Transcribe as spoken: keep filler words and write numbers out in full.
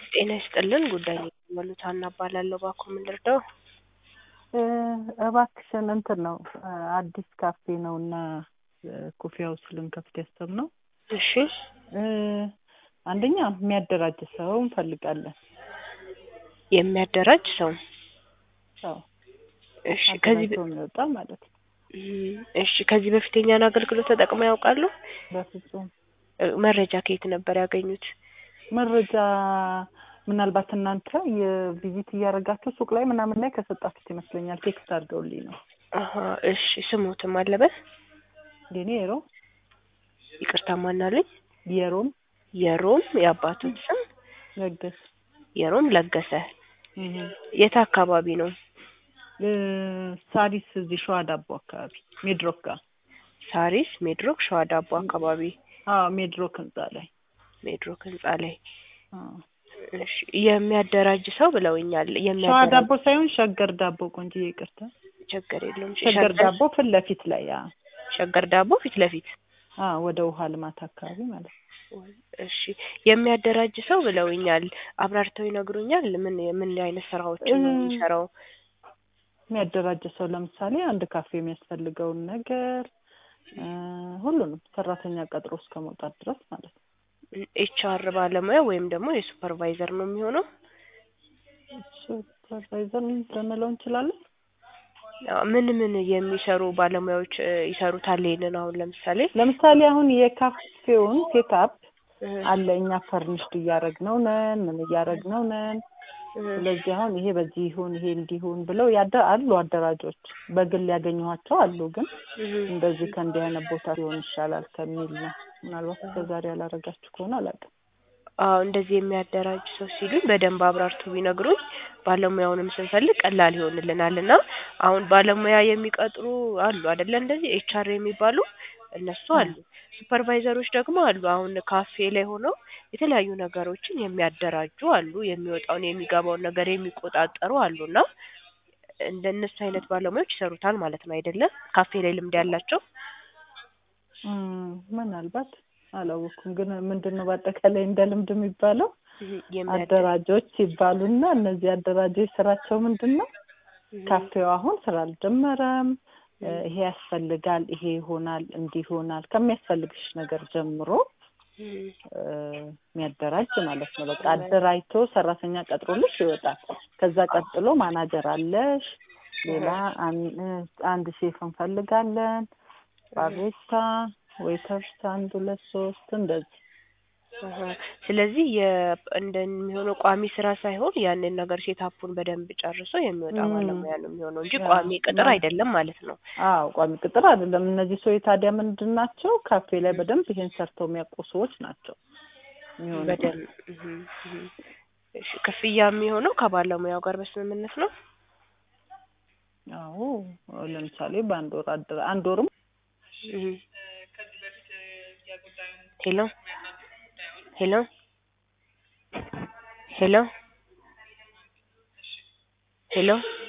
ጤና ይስጥልን ጉዳይ ነው የደወሉት ሀና እባላለሁ። እባክዎ ምን ልርዳው? እባክሽን እንትን ነው አዲስ ካፌ ነውና ኮፊ ሃውስ ልንከፍት ያሰብነው። እሺ አንደኛ የሚያደራጅ ሰው እንፈልጋለን። የሚያደራጅ ሰው? አዎ። እሺ ከዚህ ከዚህ የሚወጣ ማለት ነው። እሺ ከዚህ በፊት የኛን አገልግሎት ተጠቅመው ያውቃሉ? በፍጹም። መረጃ ከየት ነበር ያገኙት? መረጃ ምናልባት እናንተ የቪዚት እያደረጋችሁ ሱቅ ላይ ምናምን ላይ ከሰጣችሁት ይመስለኛል። ቴክስት አድርገውልኝ ነው። አሃ እሺ ስሙትም አለበት? የኔ የሮም ይቅርታ ማን አለኝ? የሮም የሮም የአባቱት ስም? ለገሰ። የሮም ለገሰ። የት አካባቢ ነው? ሳሪስ እዚህ ሸዋ ዳቦ አካባቢ ሜድሮክ ጋር። ሳሪስ ሜድሮክ ሸዋ ዳቦ አካባቢ? አዎ ሜድሮክ ህንጻ ላይ። ሜድሮክ ህንጻ ላይ። አዎ። እሺ የሚያደራጅ ሰው ብለውኛል። ሸዋ ዳቦ ሳይሆን ሸገር ዳቦ ቆንጆ ይቅርታ። ችግር የለውም። ሸገር ዳቦ ፊት ለፊት ላይ ያ ሸገር ዳቦ ፊት ለፊት? አዎ ወደ ውሃ ልማት አካባቢ ማለት ነው። እሺ የሚያደራጅ ሰው ብለውኛል። አብራርተው ይነግሩኛል? ምን ምን አይነት ስራዎችን ነው የሚሰራው? የሚያደራጅ ሰው ለምሳሌ አንድ ካፌ የሚያስፈልገውን ነገር ሁሉንም ሰራተኛ ቀጥሮ እስከመውጣት ድረስ ማለት ነው። ኤችአር ባለሙያ ወይም ደግሞ የሱፐርቫይዘር ነው የሚሆነው? ሱፐርቫይዘር ልንለው እንችላለን። ምን ምን የሚሰሩ ባለሙያዎች ይሰሩታል? ይሄንን አሁን ለምሳሌ ለምሳሌ አሁን የካፌውን ሴትአፕ አለ እኛ ፈርኒሽድ እያደረግነው ነን ምን እያደረግነው ነን። ስለዚህ አሁን ይሄ በዚህ ይሁን ይሄ እንዲሁን ብለው ያዳ አሉ አደራጆች በግል ያገኘኋቸው አሉ። ግን እንደዚህ ከእንዲህ አይነት ቦታ ሲሆን ይሻላል ከሚል ነው። ምናልባት በዛሬ ያላረጋችሁ ከሆነ አላውቅም። አዎ እንደዚህ የሚያደራጅ ሰው ሲሉኝ በደንብ አብራርቱ ቢነግሩኝ ባለሙያውንም ስንፈልግ ቀላል ይሆንልናልና አሁን ባለሙያ የሚቀጥሩ አሉ አይደለ? እንደዚህ ኤችአር የሚባሉ እነሱ አሉ። ሱፐርቫይዘሮች ደግሞ አሉ። አሁን ካፌ ላይ ሆነው የተለያዩ ነገሮችን የሚያደራጁ አሉ። የሚወጣውን የሚገባውን ነገር የሚቆጣጠሩ አሉና እንደነሱ አይነት ባለሙያዎች ይሰሩታል ማለት ነው አይደለ? ካፌ ላይ ልምድ ያላቸው ምናልባት አላወኩም። ግን ምንድነው በአጠቃላይ እንደ ልምድ የሚባለው አደራጆች ይባሉና እነዚህ አደራጆች ስራቸው ምንድነው? ካፌው አሁን ስራ አልጀመረም፣ ይሄ ያስፈልጋል፣ ይሄ ይሆናል፣ እንዲህ ይሆናል ከሚያስፈልግሽ ነገር ጀምሮ የሚያደራጅ ማለት ነው። በቃ አደራጅቶ ሰራተኛ ቀጥሮልሽ ይወጣል። ከዛ ቀጥሎ ማናጀር አለሽ፣ ሌላ አንድ ሼፍ እንፈልጋለን፣ ባሪስታ ዌይተርስ አንድ ሁለት ሶስት እንደዚህ። ስለዚህ እንደሚሆነው ቋሚ ስራ ሳይሆን ያንን ነገር ሴታፑን በደንብ ጨርሶ የሚወጣ ባለሙያ ነው የሚሆነው እንጂ ቋሚ ቅጥር አይደለም ማለት ነው። አዎ ቋሚ ቅጥር አይደለም። እነዚህ ሰዎች ታዲያ ምንድን ናቸው? ካፌ ላይ በደንብ ይሄን ሰርተው የሚያውቁ ሰዎች ናቸው የሚሆነው። በደንብ እሺ ክፍያ የሚሆነው ከባለሙያው ጋር በስምምነት ነው? አዎ ለምሳሌ በአንድ ወር አድራ አንድ ወርም ሄሎ ሄሎ ሄሎ ሄሎ